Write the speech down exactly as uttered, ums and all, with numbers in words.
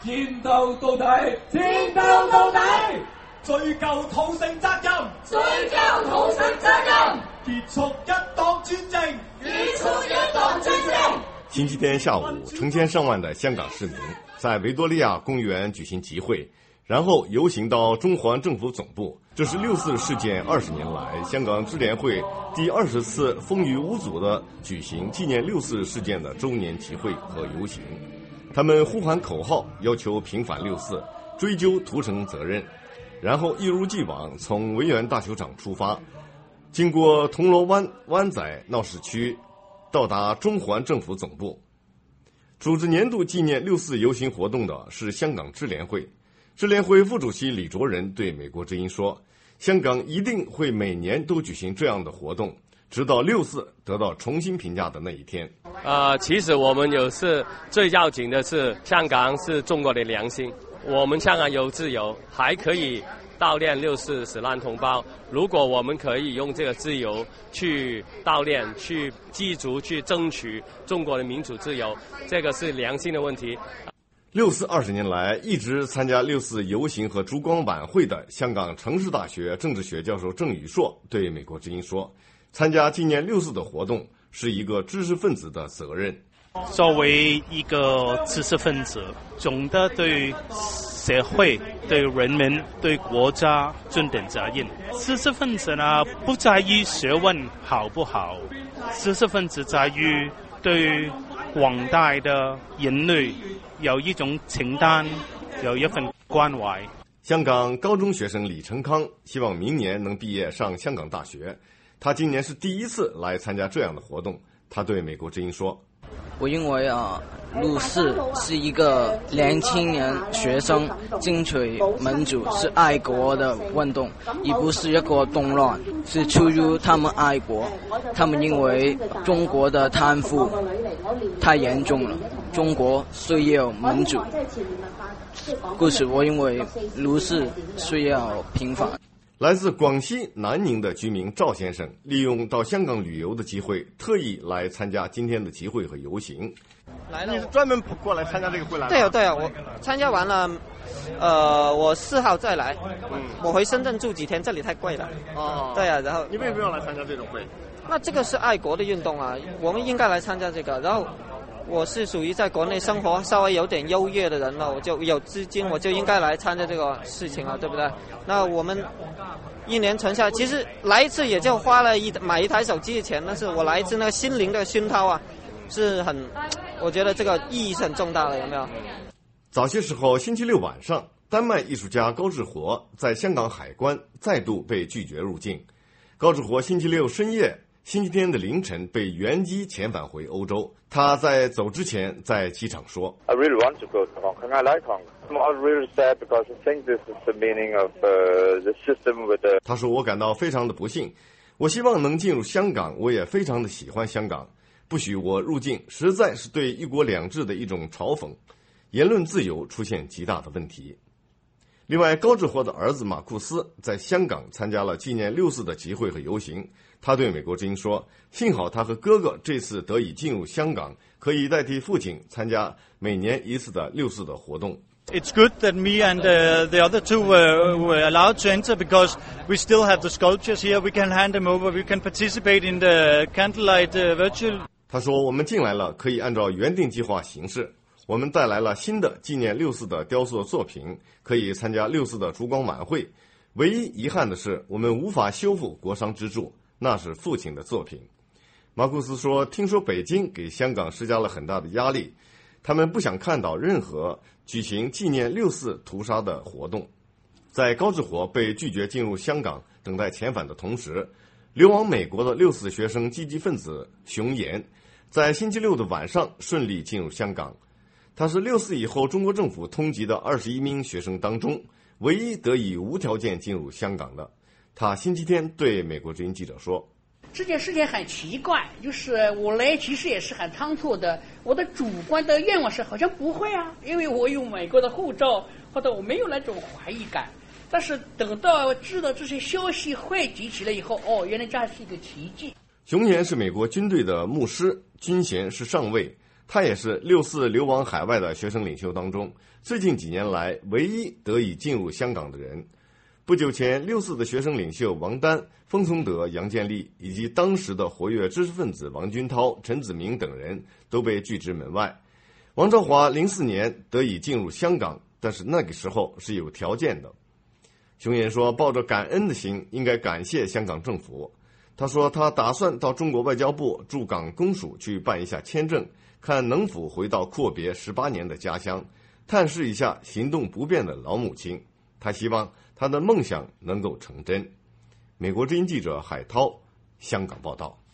戰鬥到底，戰鬥到底，追究土城責任，追究土城責任，結束一黨專政，結束一黨專政。 星期天下午，成千上万的香港市民在维多利亚公园举行集会，然后游行到中环政府总部。这是六四事件二十年来香港支联会第二十次风雨无阻的举行纪念六四事件的周年集会和游行。他们呼喊口号，要求平反六四，追究屠城责任，然后一如既往从维园大球场出发，经过铜锣湾、湾仔闹市区，到达中环政府总部。组织年度纪念六四游行活动的是香港支联会。支联会副主席李卓人对美国之音说，香港一定会每年都举行这样的活动，直到六四得到重新评价的那一天。 呃，其实我们有是最要紧的是，香港是中国的良心，我们香港有自由，还可以悼念六四死难同胞。如果我们可以用这个自由去悼念、去记住、去争取中国的民主自由，这个是良心的问题。 六四二十年来一直参加六四游行和烛光晚会的香港城市大学政治学教授郑宇硕对美国之音说，参加纪念六四的活动是一个知识分子的责任。 作为一个知识分子，总的对社会、对人民、对国家尽点责任。知识分子呢，不在于学问好不好，知识分子在于对广大的人类有一种承担，有一份关怀。 香港高中学生李成康希望明年能毕业上香港大学，他今年是第一次来参加这样的活动。他对美国之音说， 我认为啊，六四是一个年轻人学生争取民主，是爱国的运动，而不是一个动乱，是出于他们爱国。他们认为中国的贪腐太严重了，中国需要民主，故此我认为六四需要平反。 来自广西南宁的居民赵先生利用到香港旅游的机会，特意来参加今天的集会和游行。 来了， 你是专门过来参加这个会来？ 对啊，对啊，我参加完了，呃，我四号再来。嗯，我回深圳住几天，这里太贵了。 哦， 对啊，然后你为什么要来参加这种会？ 那这个是爱国的运动啊，我们应该来参加这个。然后我是属于在国内生活稍微有点优越的人了，我就有资金，我就应该来参加这个事情了，对不对？那我们一年存下，其实来一次也就花了一买一台手机的钱，但是我来一次那个心灵的熏陶啊，是很，我觉得这个意义是很重大的，有没有？ 早些时候，星期六晚上，丹麦艺术家高志活在香港海关再度被拒绝入境。高志活星期六深夜、星期天的凌晨被原机遣返回欧洲。他在走之前在机场说 I really want to go to Hong Kong. I like Hong Kong. I'm really sad because I think this is the meaning of uh, the system with the... 他说我感到非常的不幸，我希望能进入香港，我也非常的喜欢香港，不许我入境实在是对一国两制的一种嘲讽，言论自由出现极大的问题。另外，高志活的儿子马库斯在香港参加了纪念六四的集会和游行。他对美国之音说，幸好他和哥哥这次得以进入香港，可以代替父亲参加每年一次的六四的活动。 It's good that me and uh, the other two were, were allowed to enter because we still have the sculptures here. We can hand them over. We can participate in the candlelight uh, virtual. 他说，我们进来了，可以按照原定计划行事。我们带来了新的纪念六四的雕塑作品，可以参加六四的烛光晚会。唯一遗憾的是，我们无法修复国殇之柱，那是父亲的作品。马库斯说，听说北京给香港施加了很大的压力，他们不想看到任何举行纪念六四屠杀的活动。在高志活被拒绝进入香港等待遣返的同时，流亡美国的六四学生积极分子熊岩在星期六的晚上顺利进入香港。他是六四以后中国政府通缉的二十一名学生当中唯一得以无条件进入香港的。他星期天对美国之音记者说， 这件事情很奇怪，就是我来其实也是很仓促的，我的主观的愿望是好像不会啊，因为我有美国的护照，或者我没有那种怀疑感。但是等到知道这些消息汇集起来以后，哦，原来这是一个奇迹。 熊岩是美国军队的牧师，军衔是上尉。 他也是六四流亡海外的学生领袖当中最近几年来唯一得以进入香港的人。不久前，六四的学生领袖王丹、封从德、杨建立以及当时的活跃知识分子王军涛、陈子明等人都被拒之门外。王兆华零四年得以进入香港，但是那个时候是有条件的。熊岩说，抱着感恩的心，应该感谢香港政府。他说他打算到中国外交部驻港公署去办一下签证，看能否回到阔别十八年的家乡，探视一下行动不便的老母亲。他希望他的梦想能够成真。美国之音记者海涛，香港报道。